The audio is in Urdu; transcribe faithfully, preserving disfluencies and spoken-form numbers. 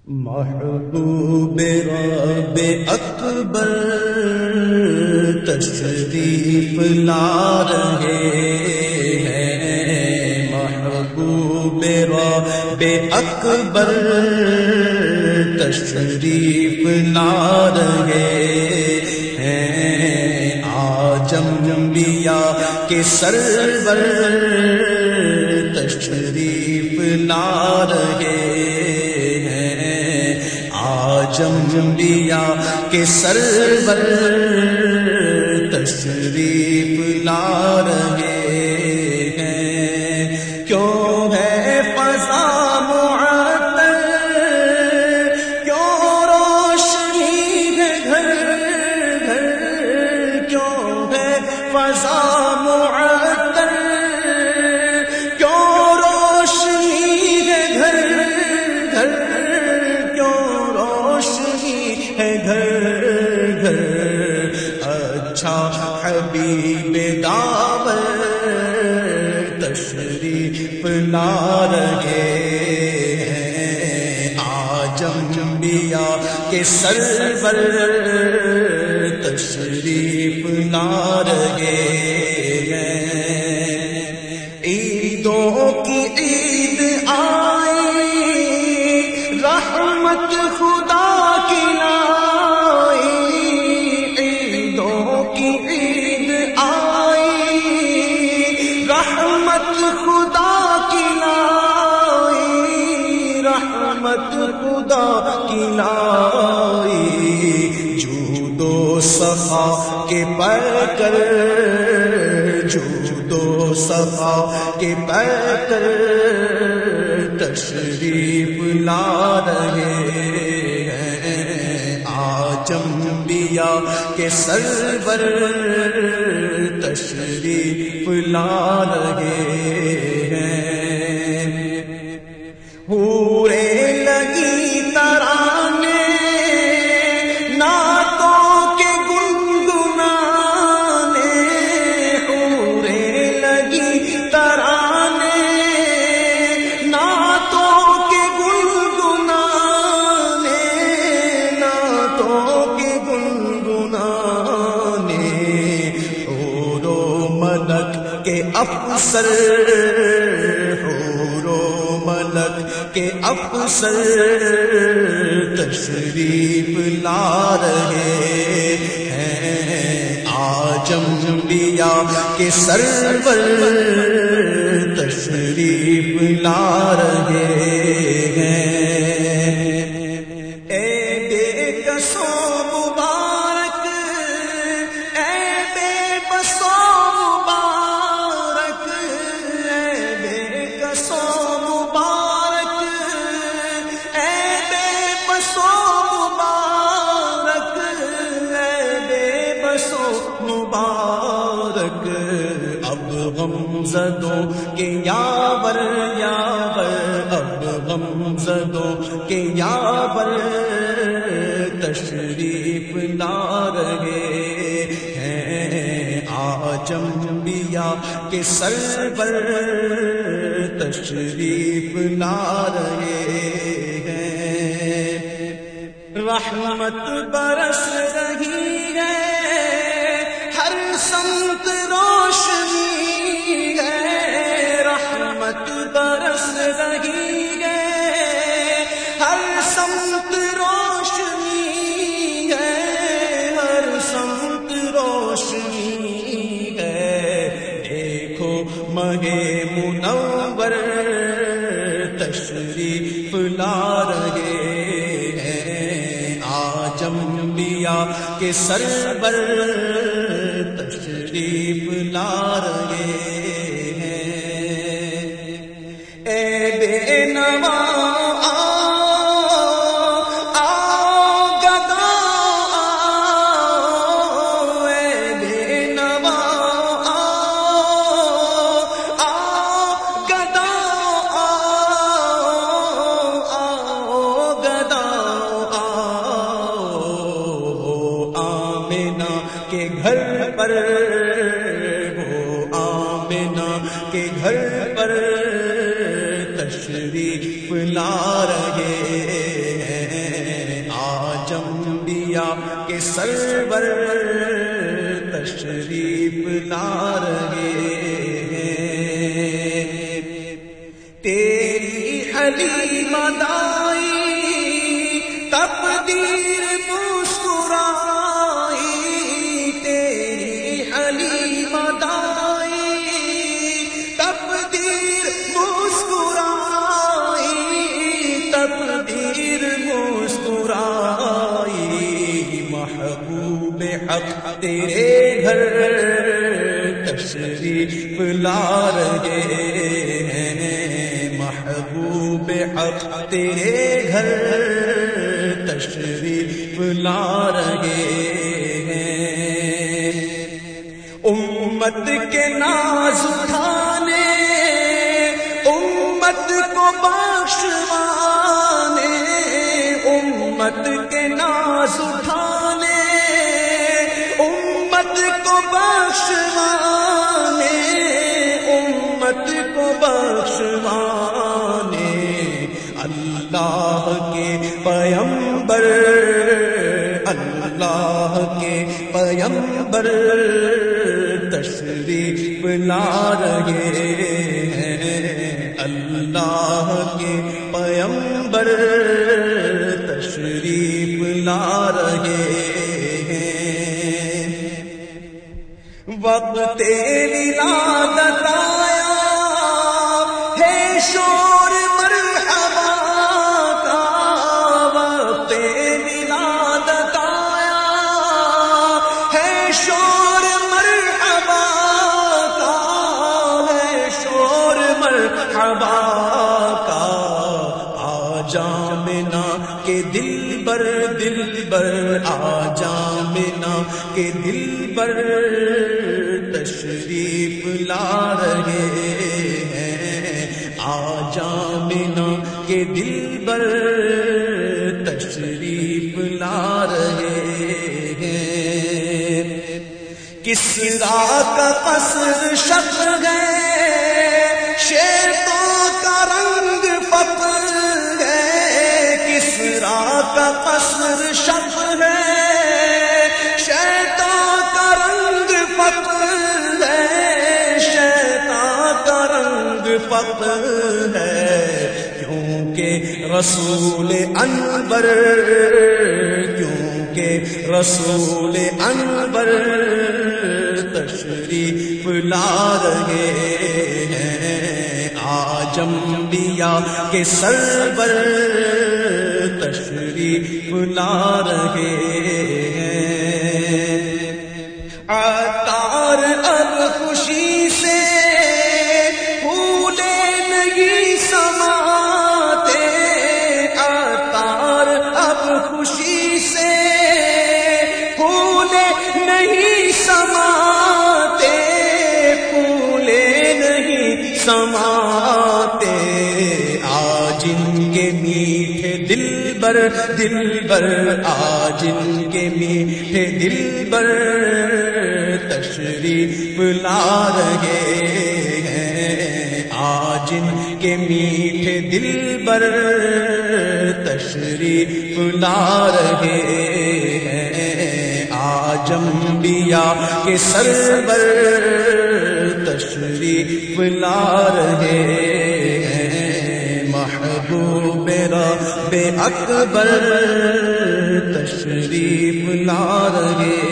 محبوب رب اکبر تشریف لا رہے ہیں، محبوب رب اکبر تشریف لا رہے ہیں، عجم انبیاء کے سرور تشریف لا رہے انبیاء کے سرور تشریف لا رہے ہیں۔ کیوں ہے فضا معطر، کیوں روشنی ہے گھر گھر، کیوں ہے فضا معطر، کیوں روشنی ہے گھر گھر، ہے گھر گھر، اچھا حبیب داور تشریف لا رہے ہیں، عجم انبیاء کے سرور تشریف لا رہے ہیں۔ عیدوں کی عید آئی، رحمت خدا کی لائی، عیدوں کی عید آئی، رحمت خدا کی لائی، رحمت خدا کی لائی، جود و صفا کے پیکر، جود و صفا کے پیکر تشریف لا رہے ہیں، عجم انبیاء کے سرور تشریف لا رہے ہیں۔ حوریں لگی ترانے نعتوں کے گنگنانے، حوریں لگی ترانے نعتوں کے گنگنانے، نعتوں کے گنگنانے، حور و ملک کے افسر، حور و ملک کے افسر تشریف لا رہے ہیں، عجم انبیاء کے سرور تشریف لا رہے ہیں۔ اے بے کسوں مبارک، اے بے بسوں مبارک، اے بے کسوں مبارک، اے بے بسوں مبارک، اے بے بسوں مبارک، اب غم زدوں کے یاور یاور، اب غم زدوں کے یاور تشریف لا رہے ہیں، عجم انبیاء کے سرور تشریف لا رہے ہیں۔ رحمت برس رہی ہے، ہر سمت روشنی ہے، رحمت برس رہی ہے، ہر سمت روشنی ہے، ہر سمت روشنی ہے، دیکھو ماہ منور تشریف لا رہے ہیں، عجم انبیاء کے سرور تشریف لا رہے ہیں۔ اے بے نوا کے گھر پر، وہ آمنہ کے گھر پر تشریف لا رہے ہیں، انبیاء کے سرور تشریف لا رہے ہیں، تیری حلیم ادائی تقدیر مسکرائی، تیری حلیم ادائی تقدیر مسکرائی، تقدیر مسکرائی، محبوب حق تیرے گھر تشریف لا رہے ہیں، محبوب حق تیرے گھر تشریف لا رہے ہیں، امت کے ناز اٹھانے، امت کو بخشوانے، امت کے ناز اٹھانے، امت کو بخشوانے، امت کو بخشوانے، اللہ کے پیغمبر، اللہ کے پیغمبر تشریف لا رہے ہیں، اللہ کے پیغمبر تشریف لا رہے ہیں، وقت ولادت آیا ہے شور مرحبا کا، وقت ولادت آیا ہے شور مرحبا کا، ہے شور مرحبا کا، آجا منا کے دل بر دل بر، آجا منا کے دل بر تشریف لا رہے ہیں، آجا منا کے دل بر تشریف لا رہے ہیں، کسریٰ کا قصر شق ہے، شیطوں کا رنگ فتح ہے، کسریٰ کا قصر شق ہے، شیطوں کا رنگ فتح ہے، شیطان کا رنگ فتح ہے، کیونکہ رسول انور، کیونکہ رسول انور تشریف لا رہے ہیں، آج انبیاء کے سرور تشریف لا رہے ہیں، عطار اب خوشی سے پھولے نہیں سماتے، عطار اب خوشی سے پھولے نہیں سماتے، پھولے نہیں سماتے، آج ان کے میٹھے دل بر دل بر، آج ان کے میٹھے دل بر تشریف لا رہے ہیں، آج ان کے میٹھے دل بر تشریف لا رہے ہیں، آج انبیاء کے سرور تشریف لا رہے ہیں، محبوب رب اکبر تشریف لا رہے